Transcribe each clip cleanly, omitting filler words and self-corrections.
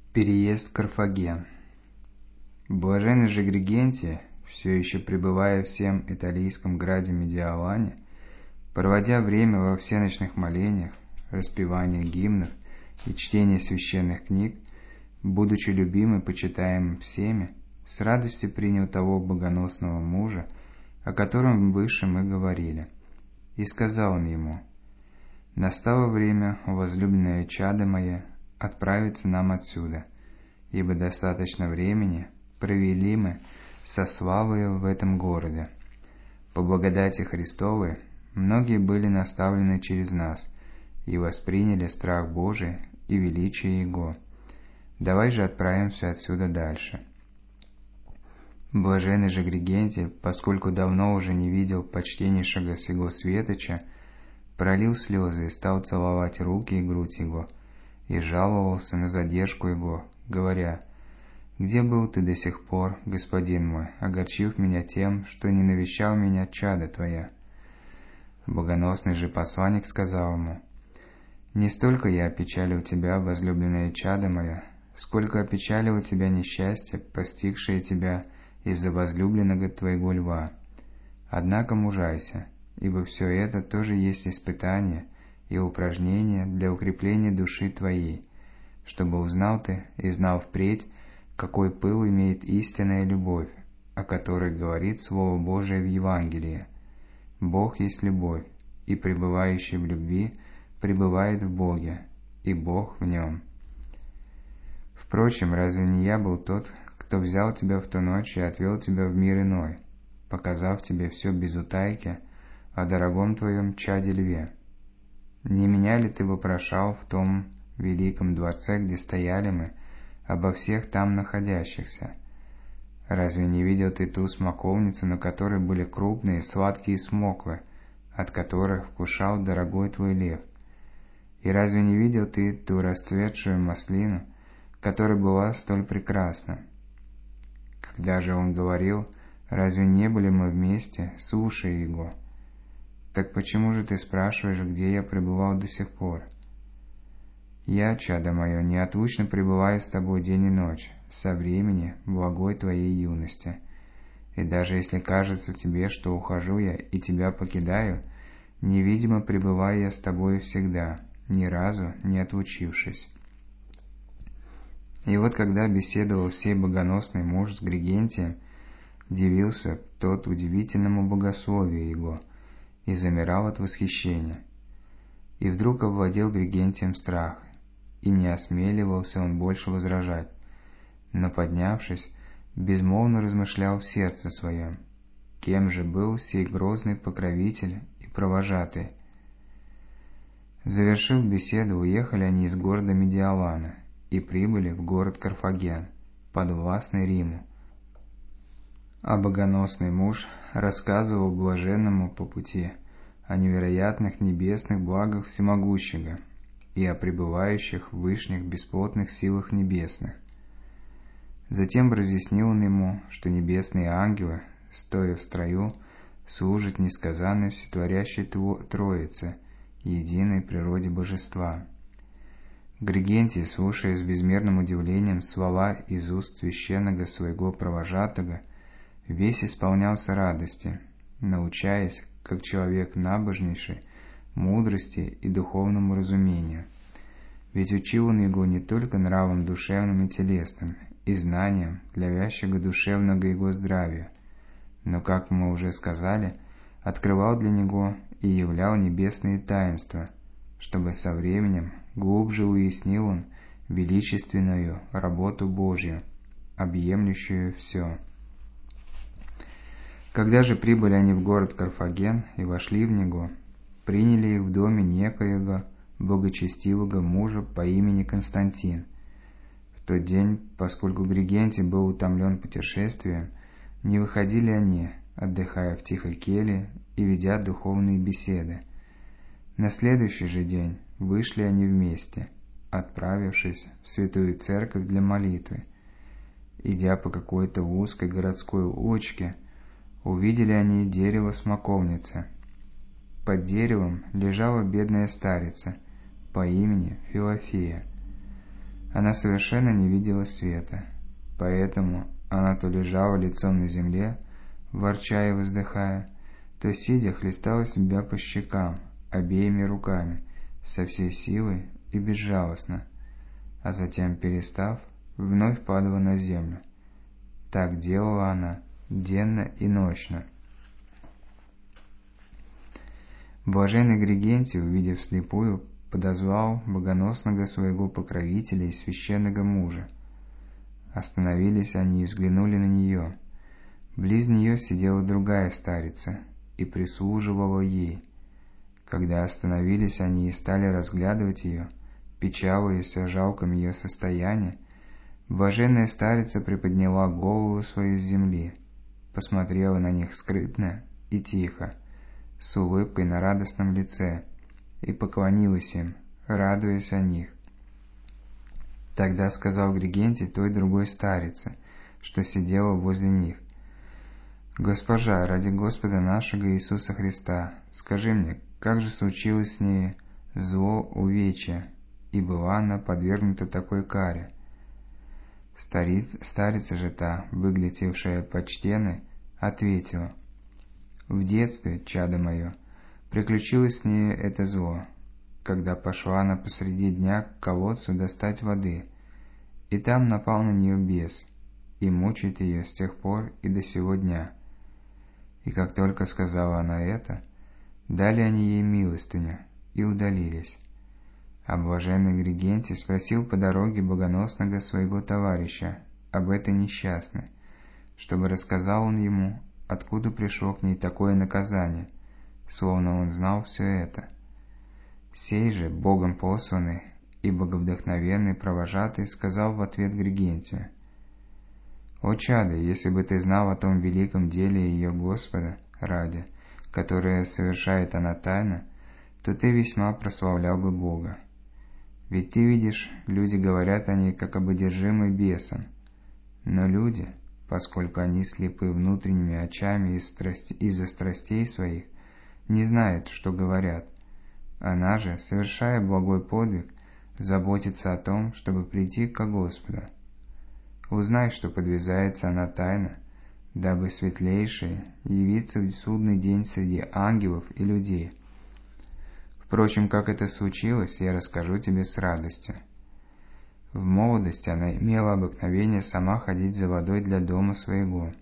Переезд в Карфаген. Блаженный же Григентий, все еще пребывая в всем италийском граде Медиалане, проводя время во всеночных молениях, распевании гимнов и чтении священных книг, будучи любим и почитаемым всеми, с радостью принял того богоносного мужа, о котором выше мы говорили. И сказал он ему: «Настало время, возлюбленное чадо мое, отправиться нам отсюда, ибо достаточно времени провели мы со славою в этом городе. По благодати Христовой многие были наставлены через нас и восприняли страх Божий и величие Его. Давай же отправимся отсюда дальше». Блаженный же Григентий, поскольку давно уже не видел почтеннейшего сего светоча, пролил слезы и стал целовать руки и грудь его, и жаловался на задержку его, говоря: «Где был ты до сих пор, господин мой, огорчив меня тем, что не навещал меня чадо твое?» Богоносный же посланник сказал ему: «Не столько я опечалил тебя, возлюбленное чадо мое, сколько опечалило тебя несчастье, постигшее тебя из-за возлюбленного твоего льва. Однако мужайся, ибо все это тоже есть испытание и упражнение для укрепления души твоей, чтобы узнал ты и знал впредь, какой пыл имеет истинная любовь, о которой говорит Слово Божие в Евангелии. Бог есть любовь, и пребывающий в любви пребывает в Боге, и Бог в нем. Впрочем, разве не я был тот, кто взял тебя в ту ночь и отвел тебя в мир иной, показав тебе все без утайки о дорогом твоем чаде льве? Не меня ли ты вопрошал в том великом дворце, где стояли мы, обо всех там находящихся? Разве не видел ты ту смоковницу, на которой были крупные сладкие смоквы, от которых вкушал дорогой твой лев? И разве не видел ты ту расцветшую маслину, которая была столь прекрасна? Когда же он говорил, разве не были мы вместе, слушая его? Так почему же ты спрашиваешь, где я пребывал до сих пор? Я, чадо мое, неотлучно пребываю с тобой день и ночь, со времени благой твоей юности. И даже если кажется тебе, что ухожу я и тебя покидаю, невидимо пребываю я с тобой всегда, ни разу не отлучившись». И вот когда беседовал сей богоносный муж с Григентием, дивился тот удивительному богословию его и замирал от восхищения. И вдруг овладел Григентием страх, и не осмеливался он больше возражать, но, поднявшись, безмолвно размышлял в сердце своем, кем же был сей грозный покровитель и провожатый. Завершив беседу, уехали они из города Медиалана и прибыли в город Карфаген, подвластный Риму. А богоносный муж рассказывал блаженному по пути о невероятных небесных благах всемогущего и о пребывающих в вышних бесплотных силах небесных. Затем разъяснил он ему, что небесные ангелы, стоя в строю, служат несказанной всетворящей Троице, единой природе Божества. Григентий, слушая с безмерным удивлением слова из уст священного своего провожатого, весь исполнялся радости, научаясь, как человек набожнейший, мудрости и духовному разумению. Ведь учил он его не только нравом душевным и телесным, и знанием, длящего душевного его здравия, но, как мы уже сказали, открывал для него и являл небесные таинства, чтобы со временем глубже уяснил он величественную работу Божью, объемлющую все. Когда же прибыли они в город Карфаген и вошли в него, приняли их в доме некоего благочестивого мужа по имени Константин. В тот день, поскольку Григентий был утомлен путешествием, не выходили они, отдыхая в тихой келье и ведя духовные беседы. На следующий же день вышли они вместе, отправившись в святую церковь для молитвы. Идя по какой-то узкой городской улочке, увидели они дерево смоковницы. Под деревом лежала бедная старица по имени Филофея. Она совершенно не видела света, поэтому она то лежала лицом на земле, ворча и вздыхая, то, сидя, хлестала себя по щекам обеими руками, со всей силой и безжалостно, а затем, перестав, вновь падала на землю. Так делала она денно и ночно. Блаженный Григентий, увидев вслепую, подозвал богоносного своего покровителя и священного мужа. Остановились они и взглянули на нее. Близ нее сидела другая старица и прислуживала ей. Когда остановились они и стали разглядывать ее, печалясь о жалком ее состоянии, блаженная старица приподняла голову свою с земли, посмотрела на них скрытно и тихо, с улыбкой на радостном лице, и поклонилась им, радуясь о них. Тогда сказал Григентий той другой старице, что сидела возле них: «Госпожа, ради Господа нашего Иисуса Христа, скажи мне, как же случилось с ней зло увечья, и была она подвергнута такой каре?» Старица же та, выглядевшая почтенной, ответила: «В детстве, чадо мое, приключилось с ней это зло, когда пошла она посреди дня к колодцу достать воды, и там напал на нее бес, и мучает ее с тех пор и до сего дня». И как только сказала она это, дали они ей милостыню и удалились. А блаженный Григентий спросил по дороге богоносного своего товарища об этой несчастной, чтобы рассказал он ему, откуда пришло к ней такое наказание, словно он знал все это. Сей же, Богом посланный и боговдохновенный провожатый, сказал в ответ Григентию: «О чадо, если бы ты знал о том великом деле ее Господа ради, которое совершает она тайно, то ты весьма прославлял бы Бога. Ведь ты видишь, люди говорят о ней, как об одержимой бесом. Но люди, поскольку они слепы внутренними очами из-за страстей своих, не знают, что говорят. Она же, совершая благой подвиг, заботится о том, чтобы прийти ко Господу. Узнай, что подвязается она тайно, дабы светлейший явиться в судный день среди ангелов и людей. Впрочем, как это случилось, я расскажу тебе с радостью. В молодости она имела обыкновение сама ходить за водой для дома своего.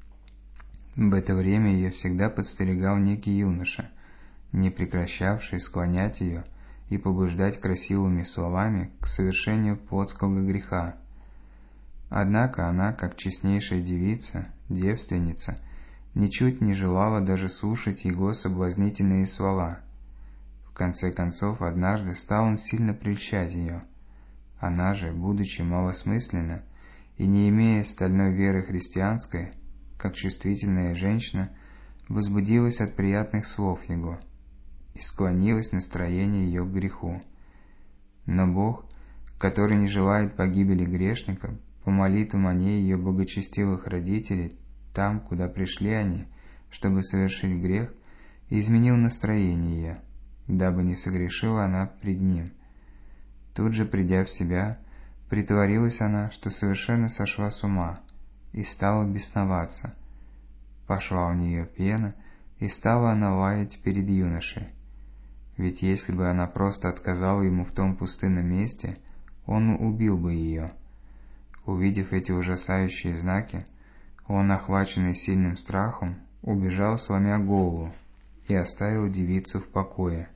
В это время ее всегда подстерегал некий юноша, не прекращавший склонять ее и побуждать красивыми словами к совершению плотского греха. Однако она, как честнейшая девица, девственница, ничуть не желала даже слушать его соблазнительные слова. В конце концов, однажды стал он сильно прельщать ее. Она же, будучи малосмысленна и не имея стальной веры христианской, как чувствительная женщина, возбудилась от приятных слов его и склонилась настроение ее к греху. Но Бог, который не желает погибели грешника, по молитвам о ней ее благочестивых родителей, там, куда пришли они, чтобы совершить грех, изменил настроение ее, дабы не согрешила она пред ним. Тут же, придя в себя, притворилась она, что совершенно сошла с ума, и стала бесноваться. Пошла у нее пена, и стала она лаять перед юношей. Ведь если бы она просто отказала ему в том пустынном месте, он убил бы ее. Увидев эти ужасающие знаки, он, охваченный сильным страхом, убежал, сломя голову, и оставил девицу в покое.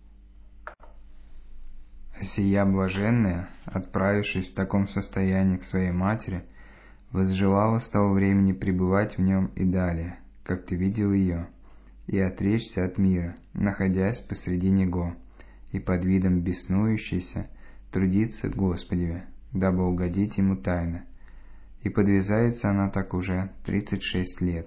Сия блаженная, отправившись в таком состоянии к своей матери, возжелала с того времени пребывать в нем и далее, как ты видел ее, и отречься от мира, находясь посреди него, и под видом беснующейся трудиться Господеве, дабы угодить ему тайно. И подвязается она так уже 36 лет.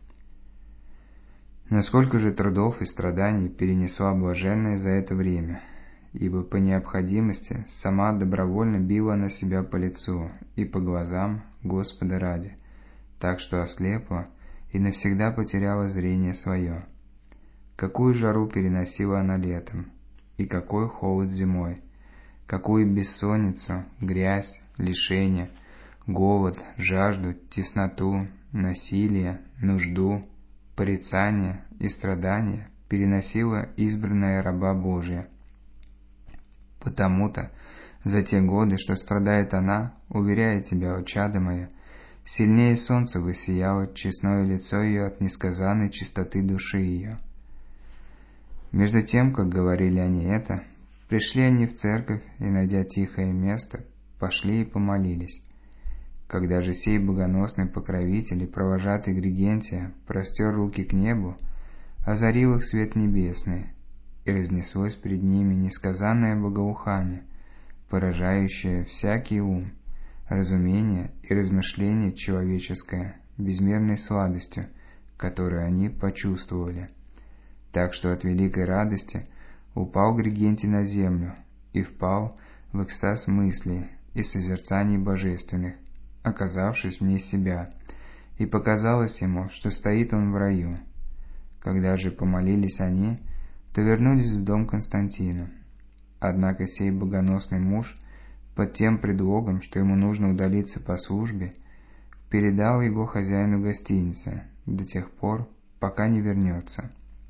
Но сколько же трудов и страданий перенесла блаженная за это время, ибо по необходимости сама добровольно била на себя по лицу и по глазам Господа ради, так что ослепла и навсегда потеряла зрение свое. Какую жару переносила она летом, и какой холод зимой, какую бессонницу, грязь, лишение, голод, жажду, тесноту, насилие, нужду, порицание и страдания переносила избранная раба Божия. Потому-то за те годы, что страдает она, уверяю тебя, о чадо мое, сильнее солнца воссияло честное лицо ее от несказанной чистоты души ее. Между тем, как говорили они это, пришли они в церковь и, найдя тихое место, пошли и помолились. Когда же сей богоносный покровитель и провожатый Григентия простер руки к небу, озарил их свет небесный, и разнеслось пред ними несказанное богоухание, поражающее всякий ум, разумение и размышление человеческое безмерной сладостью, которую они почувствовали. Так что от великой радости упал Григентий на землю и впал в экстаз мыслей и созерцаний божественных, оказавшись вне себя, и показалось ему, что стоит он в раю. Когда же помолились они, то вернулись в дом Константина. Однако сей богоносный муж, под тем предлогом, что ему нужно удалиться по службе, передал его хозяину гостиницы до тех пор, пока не вернется.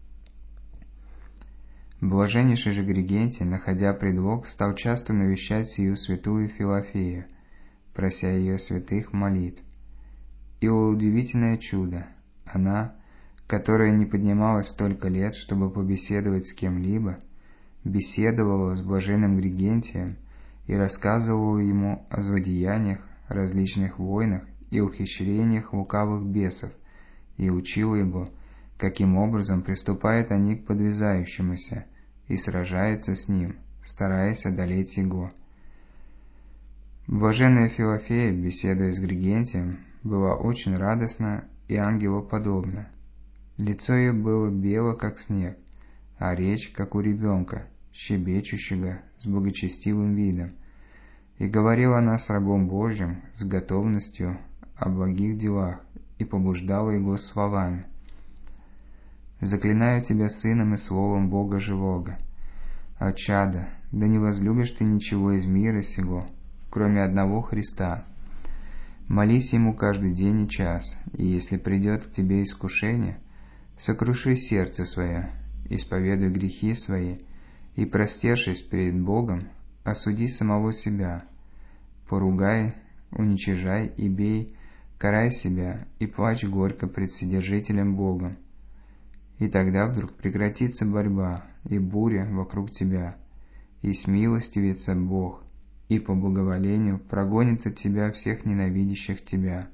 Блаженнейший же Григентий, находя предлог, стал часто навещать сию святую Филофею, прося ее святых молитв. И удивительное чудо, она, которая не поднималась столько лет, чтобы побеседовать с кем-либо, беседовала с блаженным Григентием и рассказывала ему о злодеяниях, различных войнах и ухищрениях лукавых бесов, и учила его, каким образом приступают они к подвязающемуся и сражаются с ним, стараясь одолеть его. Блаженная Филофея, беседуя с Григентием, была очень радостна и ангелоподобна. Лицо ее было бело, как снег, а речь, как у ребенка, щебечущего, с благочестивым видом. И говорила она с рабом Божьим с готовностью о благих делах и побуждала его словами: «Заклинаю тебя сыном и словом Бога живого, о чадо, да не возлюбишь ты ничего из мира сего, кроме одного Христа. Молись ему каждый день и час, и если придет к тебе искушение, сокруши сердце свое, исповедуй грехи свои, и, простершись перед Богом, осуди самого себя, поругай, уничижай и бей, карай себя и плачь горько пред Вседержителем Богом. И тогда вдруг прекратится борьба и буря вокруг тебя, и смилостивится Бог, и по благоволению прогонит от тебя всех ненавидящих тебя».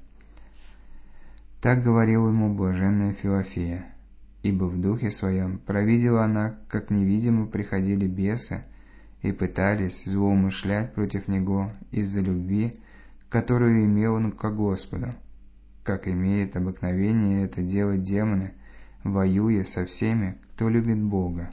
Так говорила ему блаженная Филофея, ибо в духе своем провидела она, как невидимо приходили бесы и пытались злоумышлять против него из-за любви, которую имел он ко Господу, как имеет обыкновение это делать демоны, воюя со всеми, кто любит Бога.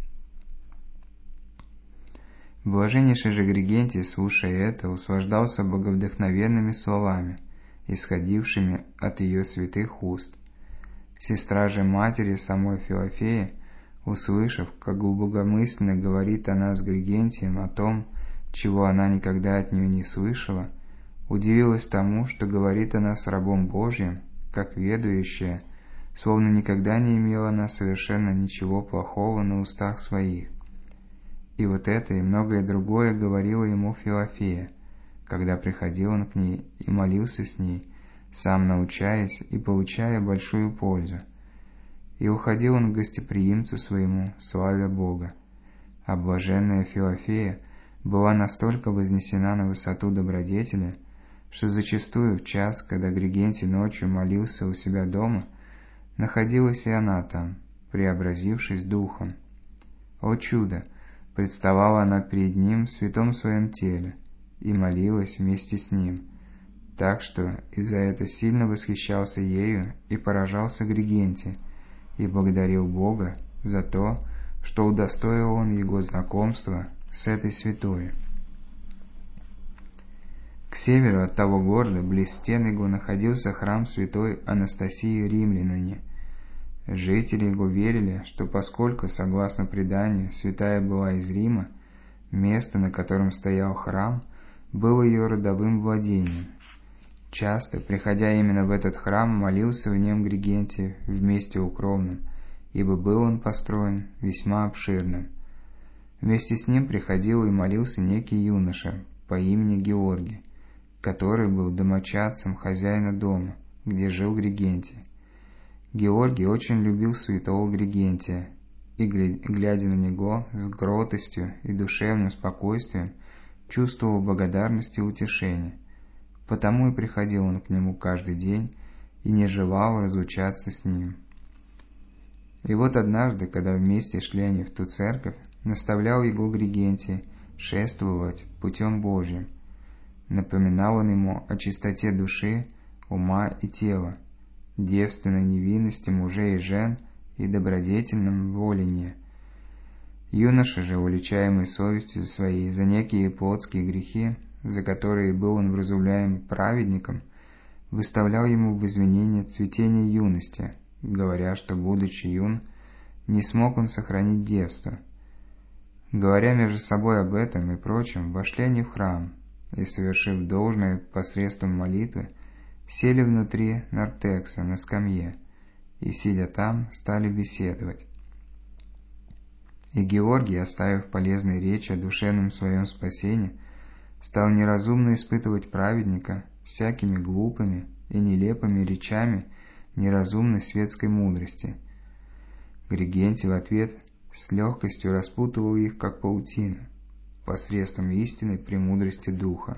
Блаженнейший же Григентий, слушая это, услаждался боговдохновенными словами, исходившими от ее святых уст. Сестра же матери самой Филофеи, услышав, как глубокомысленно говорит она с Григентием о том, чего она никогда от нее не слышала, удивилась тому, что говорит она с рабом Божьим, как ведающая, словно никогда не имела она совершенно ничего плохого на устах своих. И вот это и многое другое говорила ему Филофея, когда приходил он к ней и молился с ней, сам научаясь и получая большую пользу. И уходил он к гостеприимцу своему, славя Бога. А блаженная Филофея была настолько вознесена на высоту добродетели, что зачастую в час, когда Григентий ночью молился у себя дома, находилась и она там, преобразившись духом. О чудо! Представала она перед ним в святом своем теле и молилась вместе с ним, так что из-за этого сильно восхищался ею и поражался Григентий, и благодарил Бога за то, что удостоил он его знакомства с этой святой. К северу от того города, близ стен его, находился храм святой Анастасии Римлянине. Жители его верили, что поскольку, согласно преданию, святая была из Рима, Место, на котором стоял храм, было ее родовым владением. Часто, приходя именно в этот храм, молился в нем Григентий в месте укромном, ибо был он построен весьма обширным. Вместе с ним приходил и молился некий юноша по имени Георгий, который был домочадцем хозяина дома, где жил Григентий. Георгий очень любил святого Григентия, и, глядя на него с кротостью и душевным спокойствием, чувствовал благодарность и утешение. Потому и приходил он к нему каждый день и не желал разлучаться с ним. И вот однажды, когда вместе шли они в ту церковь, наставлял его Григентий шествовать путем Божьим. Напоминал он ему о чистоте души, ума и тела, девственной невинности мужей и жен и добродетельном волении. Юноша же, уличаемый совестью своей за некие плотские грехи, за которые был он вразумляем праведником, выставлял ему в извинение цветение юности, говоря, что, будучи юн, не смог он сохранить девство. Говоря между собой об этом и прочем, вошли они в храм, и, совершив должное посредством молитвы, сели внутри нартекса на скамье, и, сидя там, стали беседовать. И Георгий, оставив полезные речи о душевном своем спасении, стал неразумно испытывать праведника всякими глупыми и нелепыми речами неразумной светской мудрости. Григентий в ответ с легкостью распутывал их, как паутину, посредством истинной премудрости духа.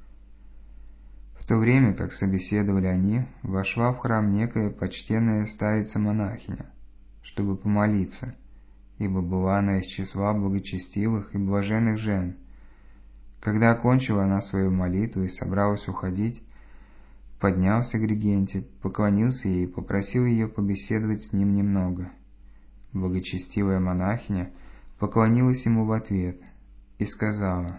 В то время, как собеседовали они, вошла в храм некая почтенная старица-монахиня, чтобы помолиться, ибо была она из числа благочестивых и блаженных жен. Когда окончила она свою молитву и собралась уходить, поднялся Григентий, поклонился ей и попросил ее побеседовать с ним немного. Благочестивая монахиня поклонилась ему в ответ и сказала: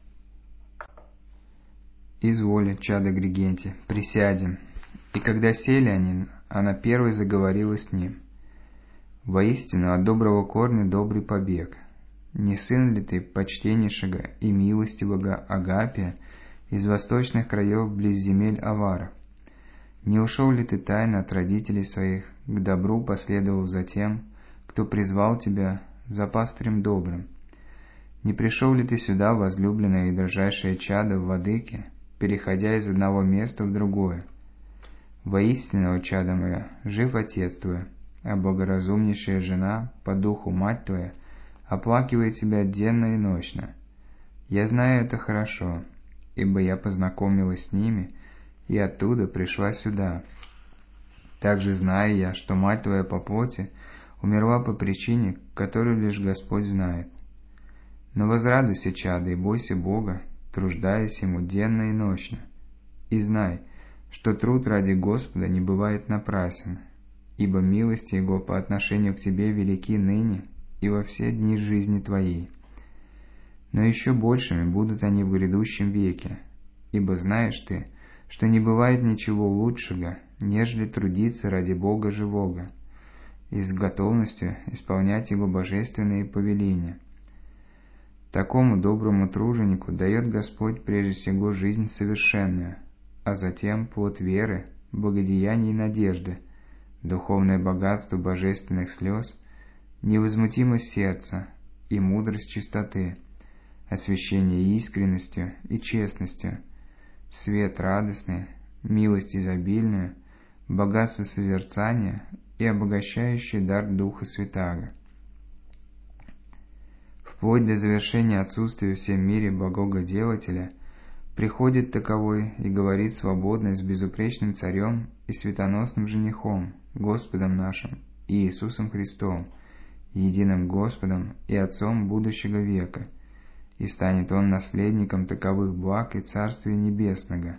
«Изволь, чадо Григентий, присядем». И когда сели они, она первой заговорила с ним: «Воистину, от доброго корня добрый побег. Не сын ли ты почтеннейшего и милостивого Агапия из восточных краев близ земель аваров? Не ушел ли ты тайно от родителей своих, к добру последовав за тем, кто призвал тебя за пастырем добрым? Не пришел ли ты сюда, возлюбленное и дрожайшее чадо владыки, переходя из одного места в другое? Воистину, о чадо мое, жив отец твой, а благоразумнейшая жена, по духу мать твоя, оплакивает тебя денно и ночно. Я знаю это хорошо, ибо я познакомилась с ними и оттуда пришла сюда. Также знаю я, что мать твоя по плоти умерла по причине, которую лишь Господь знает. Но возрадуйся, чадо, и бойся Бога, труждаясь Ему денно и ночно. И знай, что труд ради Господа не бывает напрасен, ибо милости Его по отношению к тебе велики ныне и во все дни жизни твоей. Но еще большими будут они в грядущем веке, ибо знаешь ты, что не бывает ничего лучшего, нежели трудиться ради Бога живого, и с готовностью исполнять Его божественные повеления. Такому доброму труженику дает Господь прежде всего жизнь совершенную, а затем плод веры, благодеяния и надежды, духовное богатство божественных слез, невозмутимость сердца и мудрость чистоты, освящение искренностью и честностью, свет радостный, милость изобильную, богатство созерцания и обогащающий дар Духа Святаго. Вплоть до завершения отсутствия в всем мире богоделателя, приходит таковой и говорит свободно с безупречным царем и светоносным женихом, Господом нашим и Иисусом Христом, единым Господом и Отцом будущего века, и станет он наследником таковых благ и Царствия Небесного.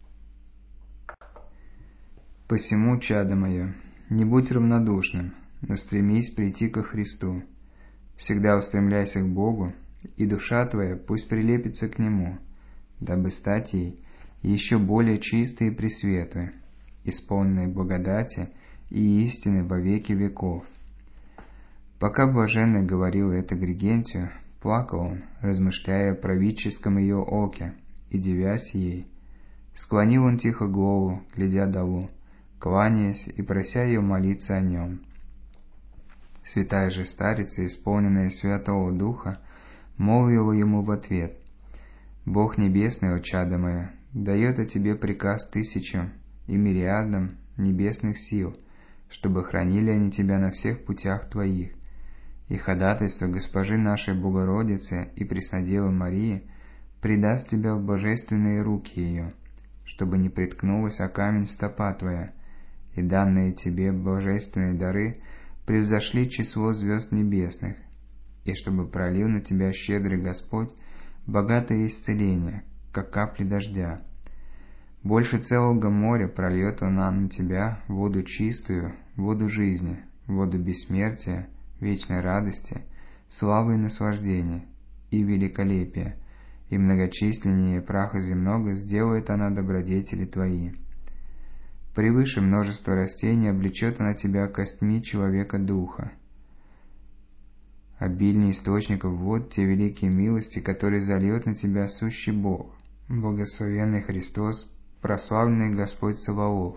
Посему, чадо мое, не будь равнодушным, но стремись прийти ко Христу. Всегда устремляйся к Богу, и душа твоя пусть прилепится к Нему, дабы стать ей еще более чистой и пресветлой, исполненной благодати и истины во веки веков». Пока блаженный говорил это Григентию, Плакал он, размышляя о правительском ее оке, и дивясь ей. Склонил он тихо голову, глядя долу, кланяясь и прося ее молиться о нем. Святая же старица, исполненная Святого Духа, молвила ему в ответ: «Бог Небесный, о чадо мое, дает о тебе приказ тысячам и мириадам небесных сил, чтобы хранили они тебя на всех путях твоих. И ходатайство Госпожи нашей Богородицы и Преснодевы Марии предаст тебя в божественные руки ее, чтобы не приткнулась о камень стопа твоя, и данные тебе божественные дары превзошли число звезд небесных, и чтобы пролил на тебя щедрый Господь богатое исцеление, как капли дождя. Больше целого моря прольет Он на тебя воду чистую, воду жизни, воду бессмертия, вечной радости, славы и наслаждения, и великолепия, и многочисленнее праха земного сделает она добродетели твои. Превыше множества растений облечет она тебя костьми человека духа. Обильнее источников вод те великие милости, которые зальет на тебя сущий Бог, благословенный Христос, прославленный Господь Саваоф.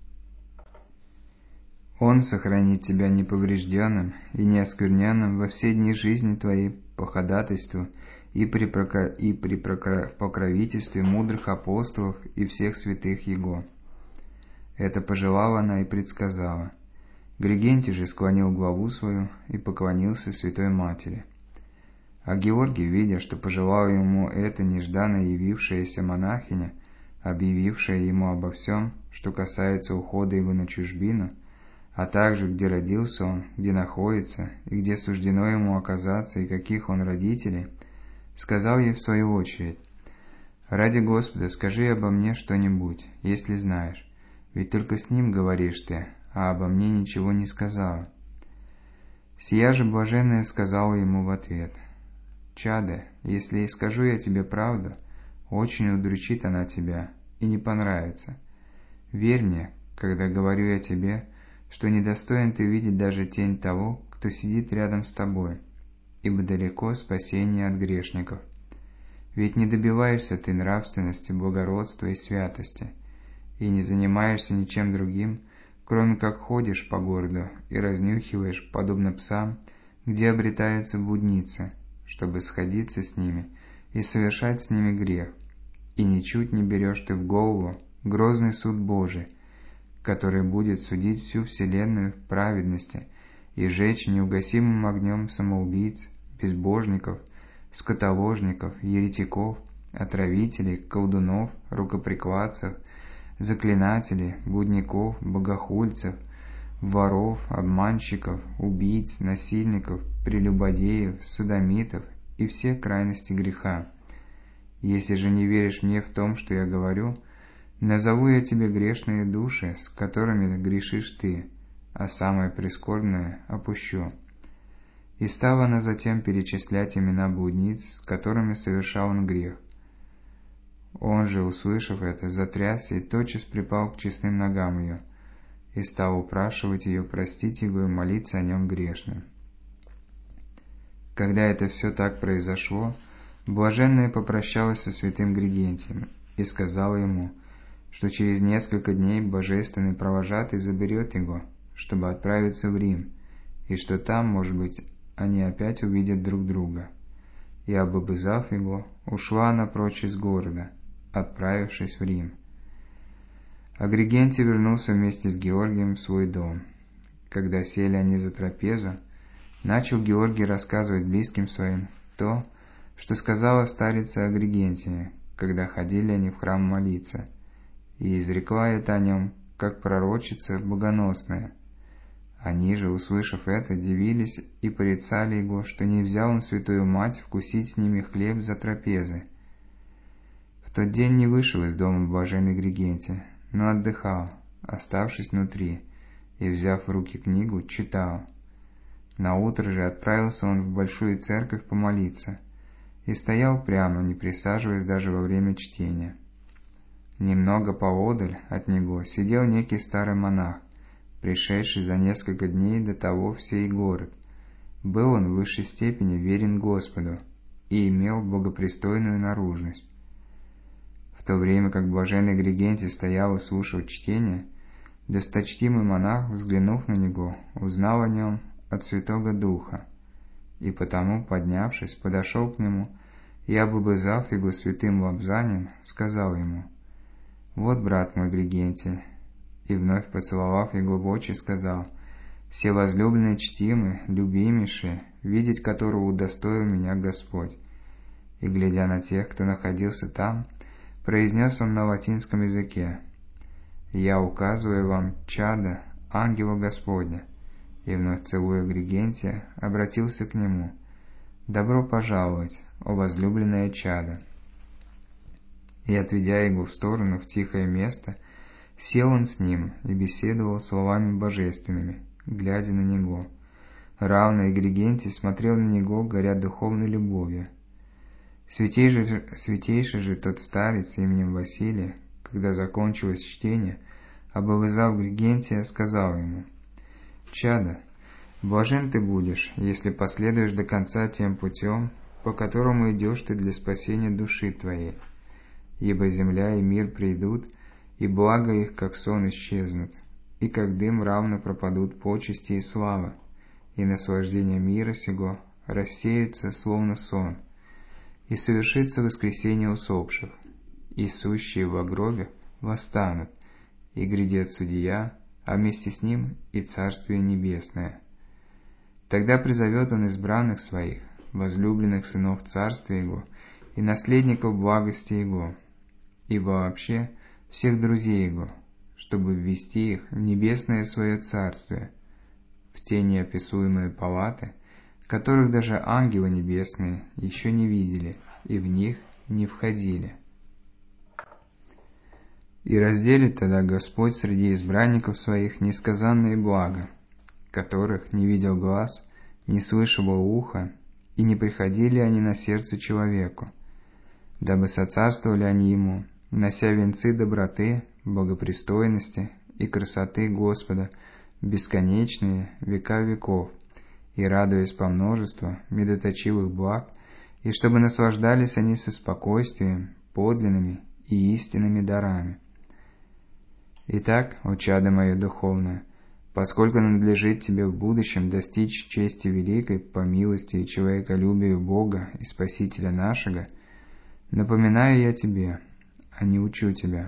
Он сохранит тебя неповрежденным и неоскверненным во все дни жизни твоей по ходатайству и при покровительстве мудрых апостолов и всех святых Его. Это пожелала она и предсказала. Григентий же склонил главу свою и поклонился Святой Матери. А Георгий, видя, что пожелала ему эта нежданно явившаяся монахиня, объявившая ему обо всем, что касается ухода его на чужбину, а также где родился он, где находится, и где суждено ему оказаться, и каких он родителей, сказал ей в свою очередь: «Ради Господа, скажи обо мне что-нибудь, если знаешь, ведь только с ним говоришь ты, а обо мне ничего не сказала». Сия же блаженная сказала ему в ответ: «Чадо, если и скажу я тебе правду, очень удручит она тебя и не понравится. Верь мне, когда говорю я тебе, что недостоин ты видеть даже тень того, кто сидит рядом с тобой, ибо далеко спасение от грешников. Ведь не добиваешься ты нравственности, благородства и святости, и не занимаешься ничем другим, кроме как ходишь по городу и разнюхиваешь, подобно псам, где обретаются блудницы, чтобы сходиться с ними и совершать с ними грех, и ничуть не берешь ты в голову грозный суд Божий, который будет судить всю вселенную в праведности и жечь неугасимым огнем самоубийц, безбожников, скотоложников, еретиков, отравителей, колдунов, рукоприкладцев, заклинателей, блудников, богохульцев, воров, обманщиков, убийц, насильников, прелюбодеев, содомитов и все крайности греха. Если же не веришь мне в том, что я говорю, назову я тебе грешные души, с которыми грешишь ты, а самое прискорбное опущу». И стала она затем перечислять имена блудниц, с которыми совершал он грех. Он же, услышав это, затрясся и тотчас припал к честным ногам ее, и стал упрашивать ее простить его и молиться о нем грешным. Когда это все так произошло, блаженная попрощалась со святым Григентием и сказала ему, что через несколько дней божественный провожатый заберет его, чтобы отправиться в Рим, и что там, может быть, они опять увидят друг друга. И, обобызав его, ушла она прочь из города, отправившись в Рим. Агригентий вернулся вместе с Георгием в свой дом. Когда сели они за трапезу, начал Георгий рассказывать близким своим то, что сказала старица Агригентия, когда ходили они в храм молиться, и изрекла это о нем, как пророчица богоносная. Они же, услышав это, дивились и порицали его, что не взял он святую мать вкусить с ними хлеб за трапезой. В тот день не вышел из дома блаженный Григентий, но отдыхал, оставшись внутри, и, взяв в руки книгу, читал. Наутро же отправился он в большую церковь помолиться, и стоял прямо, не присаживаясь даже во время чтения. Немного поодаль от него сидел некий старый монах, пришедший за несколько дней до того в сей город. Был он в высшей степени верен Господу и имел богопристойную наружность. В то время как блаженный Григентий стоял и слушал чтение, досточтимый монах, взглянув на него, узнал о нем от Святого Духа, и потому, поднявшись, подошел к нему и, облобызав его святым лобзанием, сказал ему: «Вот, брат мой Григентий», и, вновь поцеловав его в очи, сказал: «Всевозлюбленный, чтимый, любимейший, видеть которого удостоил меня Господь». И, глядя на тех, кто находился там, произнес он на латинском языке: «Я указываю вам, чадо, ангела Господня», и, вновь целуя Григентия, обратился к нему: «Добро пожаловать, о возлюбленное чадо». И, отведя его в сторону в тихое место, сел он с ним и беседовал словами божественными, глядя на него. Равно и Григентий смотрел на него, горя духовной любовью. Святейший же тот старец именем Василий, когда закончилось чтение, облизав Григентия, сказал ему: «Чадо, блажен ты будешь, если последуешь до конца тем путем, по которому идешь ты для спасения души твоей. Ибо земля и мир придут, и благо их, как сон, исчезнут, и как дым равно пропадут почести и слава, и наслаждение мира сего рассеются, словно сон, и совершится воскресение усопших, и сущие во гробе восстанут, и грядет судья, а вместе с ним и Царствие Небесное. Тогда призовет он избранных своих, возлюбленных сынов Царствия Его и наследников благости Его, и вообще всех друзей Его, чтобы ввести их в небесное свое Царствие, в те неописуемые палаты, которых даже ангелы небесные еще не видели и в них не входили. И разделит тогда Господь среди избранников своих несказанные блага, которых не видел глаз, не слышало ухо, и не приходили они на сердце человеку, дабы соцарствовали они ему, нося венцы доброты, богопристойности и красоты Господа в бесконечные века веков, и радуясь по множеству медоточивых благ, и чтобы наслаждались они со спокойствием, подлинными и истинными дарами. Итак, о чадо мое духовное, поскольку надлежит тебе в будущем достичь чести великой по милости и человеколюбию Бога и Спасителя нашего, напоминаю я тебе, а не учу тебя.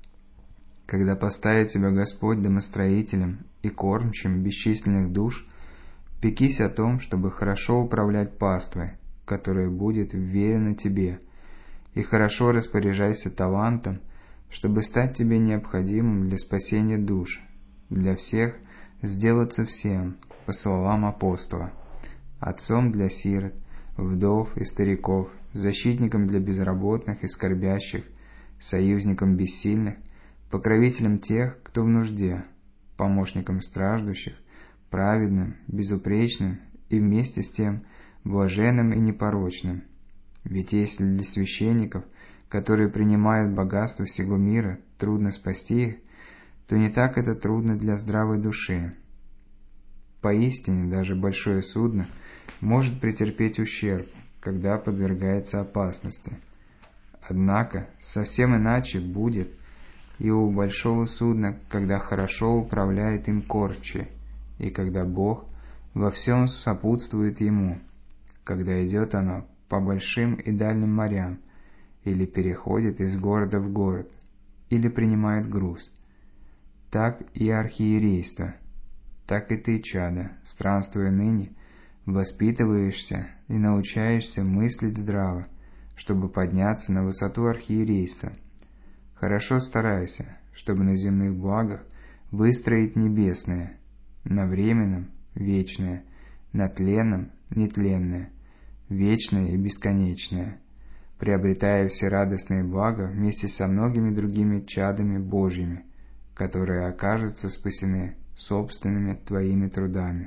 Когда поставит тебя Господь домостроителем и кормчим бесчисленных душ, пекись о том, чтобы хорошо управлять паствой, которая будет вверена тебе, и хорошо распоряжайся талантом, чтобы стать тебе необходимым для спасения душ, для всех сделаться всем, по словам апостола, отцом для сирот, вдов и стариков, защитником для безработных и скорбящих, союзником бессильных, покровителем тех, кто в нужде, помощником страждущих, праведным, безупречным и вместе с тем блаженным и непорочным. Ведь если для священников, которые принимают богатство всего мира, трудно спасти их, то не так это трудно для здравой души. Поистине, даже большое судно может претерпеть ущерб, когда подвергается опасности. Однако, совсем иначе будет и у большого судна, когда хорошо управляет им кормчий, и когда Бог во всем сопутствует ему, когда идет оно по большим и дальним морям, или переходит из города в город, или принимает груз. Так и архиерейство, так и ты, чадо, странствуя ныне, воспитываешься и научаешься мыслить здраво, чтобы подняться на высоту архиерейства. Хорошо старайся, чтобы на земных благах выстроить небесное, на временном – вечное, на тленном – нетленное, вечное и бесконечное, приобретая все радостные блага вместе со многими другими чадами Божьими, которые окажутся спасены собственными твоими трудами.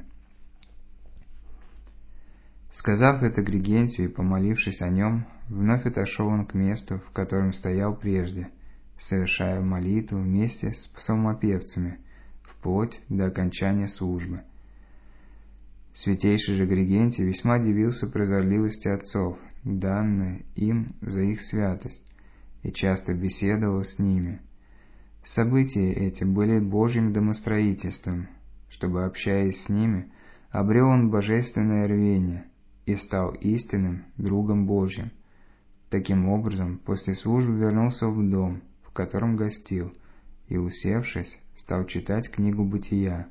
Сказав это Григентию и помолившись о нем, вновь отошел он к месту, в котором стоял прежде, совершая молитву вместе с псалмопевцами, вплоть до окончания службы. Святейший же Григентий весьма дивился прозорливости отцов, данное им за их святость, и часто беседовал с ними. События эти были Божьим домостроительством, чтобы, общаясь с ними, обрел он божественное рвение и стал истинным другом Божьим. Таким образом, после службы вернулся в дом, в котором гостил, и, усевшись, стал читать книгу Бытия.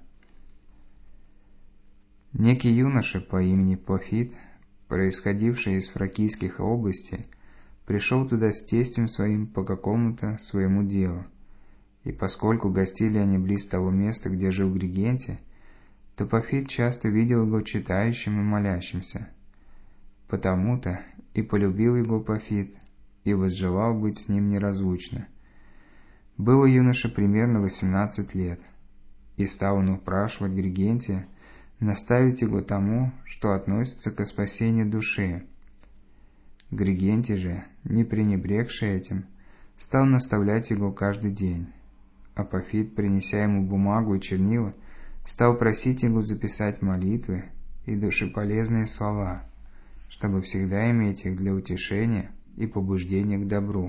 Некий юноша по имени Пафид, происходивший из фракийских областей, пришел туда с тестем своим по какому-то своему делу, и поскольку гостили они близ того места, где жил Григентий, то Пафид часто видел его читающим и молящимся. Потому-то и полюбил его Пафид, и возжелал быть с ним неразлучно. Было юноше примерно 18 лет, и стал он упрашивать Григентия наставить его тому, что относится к спасению души. Григентий же, не пренебрегший этим, стал наставлять его каждый день, а Пафид, принеся ему бумагу и чернила, стал просить его записать молитвы и душеполезные слова, чтобы всегда иметь их для утешения и побуждения к добру.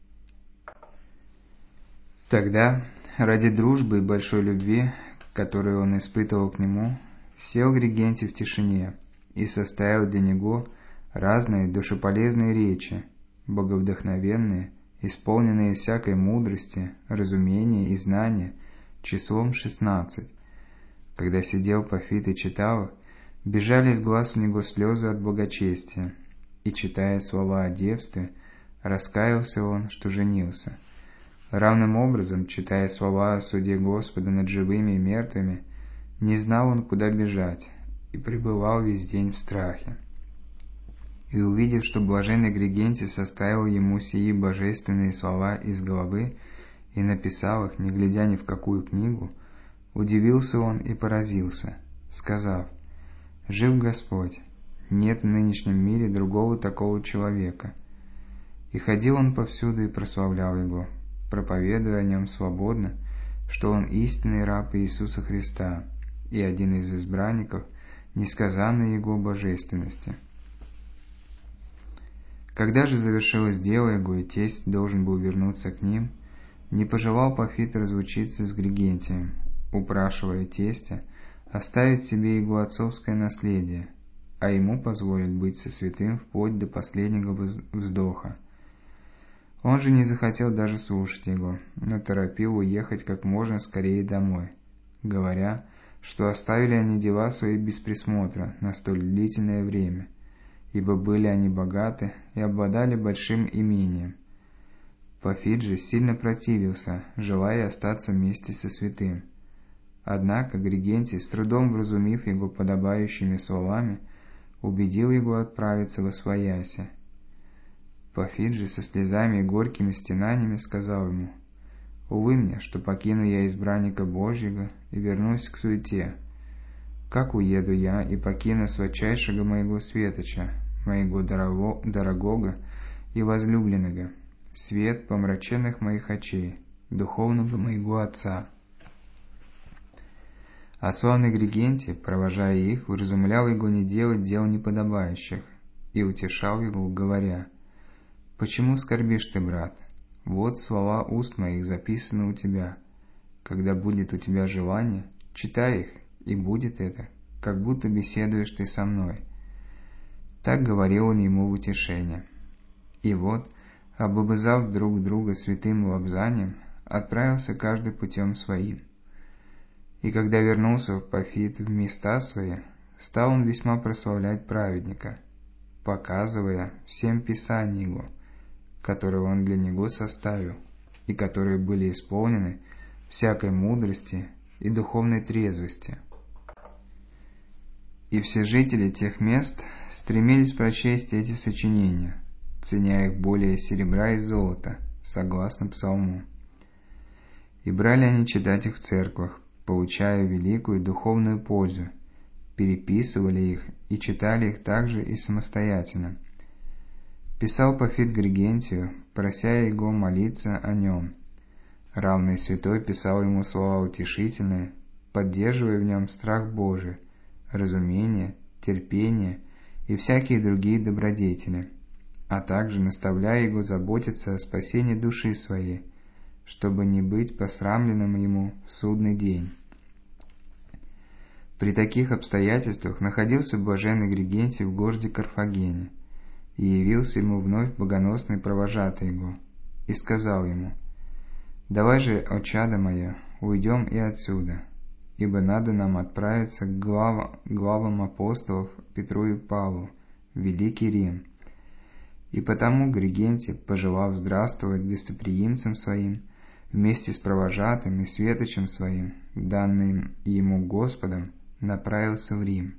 Тогда, ради дружбы и большой любви, которую он испытывал к нему, сел Григентий в тишине и составил для него разные душеполезные речи, боговдохновенные, исполненные всякой мудрости, разумения и знания, числом 16. Когда сидел Пафид и читал их, бежали из глаз у него слезы от благочестия, и, читая слова о девстве, раскаялся он, что женился. Равным образом, читая слова о суде Господа над живыми и мертвыми, не знал он, куда бежать, и пребывал весь день в страхе. И, увидев, что блаженный Григентий составил ему сии божественные слова из головы и написал их, не глядя ни в какую книгу, удивился он и поразился, сказав: «Жив Господь, нет в нынешнем мире другого такого человека». И ходил он повсюду и прославлял его, проповедуя о нем свободно, что он истинный раб Иисуса Христа и один из избранников несказанной его божественности. Когда же завершилось дело его, и тесть должен был вернуться к ним, не пожелал Пафид разлучиться с Григентием, упрашивая тестя оставить себе его отцовское наследие, а ему позволить быть со святым вплоть до последнего вздоха. Он же не захотел даже слушать его, но торопил уехать как можно скорее домой, говоря, что оставили они дела свои без присмотра на столь длительное время, ибо были они богаты и обладали большим имением. Пафид же сильно противился, желая остаться вместе со святым. Однако Григентий, с трудом вразумив его подобающими словами, убедил его отправиться восвояси. Пафид же со слезами и горькими стенаниями сказал ему: «Увы мне, что покину я избранника Божьего и вернусь к суете. Как уеду я и покину сладчайшего моего светоча, моего дорогого и возлюбленного, свет помраченных моих очей, духовного моего отца». А славный Григентий, провожая их, вразумлял его не делать дел неподобающих и утешал его, говоря: «Почему скорбишь ты, брат? Вот слова уст моих записаны у тебя. Когда будет у тебя желание, читай их, и будет это, как будто беседуешь ты со мной». Так говорил он ему в утешение. И вот, облобызав друг друга святым лобзанием, отправился каждый путем своим. И когда вернулся Пафид в места свои, стал он весьма прославлять праведника, показывая всем писания его, которые он для него составил, и которые были исполнены всякой мудрости и духовной трезвости. И все жители тех мест стремились прочесть эти сочинения, ценя их более серебра и золота, согласно псалму. И брали они читать их в церквах, получая великую духовную пользу, переписывали их и читали их также и самостоятельно. Писал Пафид Григентию, прося его молиться о нем. Равный святой писал ему слова утешительные, поддерживая в нем страх Божий, разумение, терпение и всякие другие добродетели, а также наставляя его заботиться о спасении души своей, чтобы не быть посрамленным ему в судный день. При таких обстоятельствах находился блаженный Григентий в городе Карфагене, и явился ему вновь богоносный провожатый его, и сказал ему: «Давай же, о чадо мое, уйдем и отсюда, ибо надо нам отправиться к главам апостолов Петру и Павлу в Великий Рим». И потому Григентий, пожелав здравствовать гостеприимцам своим, вместе с провожатым и светочем своим, данным ему Господом, направился в Рим.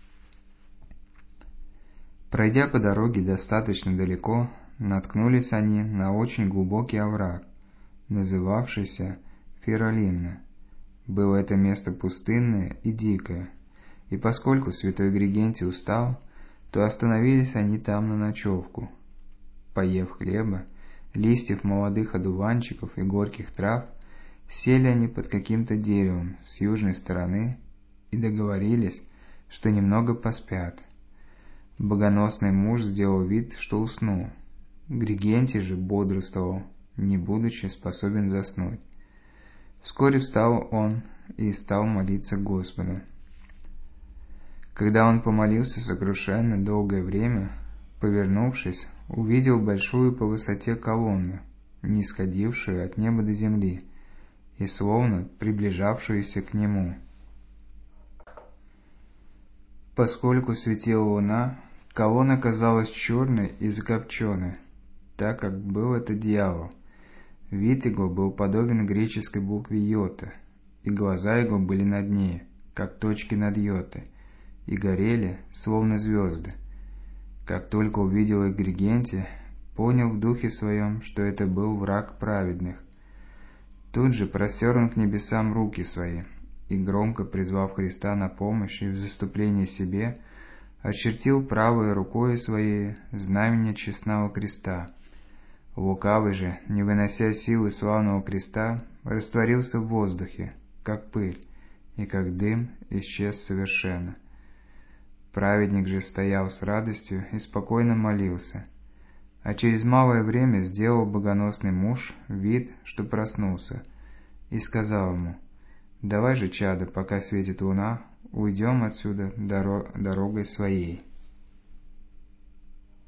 Пройдя по дороге достаточно далеко, наткнулись они на очень глубокий овраг, называвшийся Фиролимна. Было это место пустынное и дикое, и поскольку святой Григентий устал, то остановились они там на ночевку. Поев хлеба, листьев молодых одуванчиков и горьких трав, сели они под каким-то деревом с южной стороны и договорились, что немного поспят. Богоносный муж сделал вид, что уснул. Григентий же бодрствовал, не будучи способен заснуть. Вскоре встал он и стал молиться Господу. Когда он помолился сокрушенно долгое время, повернувшись, увидел большую по высоте колонну, нисходившую от неба до земли и словно приближавшуюся к нему. Поскольку светила луна, колонна казалась черной и закопченной, так как был это дьявол. Вид его был подобен греческой букве йота, и глаза его были над ней, как точки над йотой, и горели, словно звезды. Как только увидел их Григентий, понял в духе своем, что это был враг праведных. Тут же простер он к небесам руки свои, и, громко призвав Христа на помощь и в заступлении себе, очертил правой рукой своей знамение честного креста. Лукавый же, не вынося силы славного креста, растворился в воздухе, как пыль, и как дым исчез совершенно. Праведник же стоял с радостью и спокойно молился. А через малое время сделал богоносный муж вид, что проснулся, и сказал ему: «Давай же, чадо, пока светит луна, уйдем отсюда дорогой своей».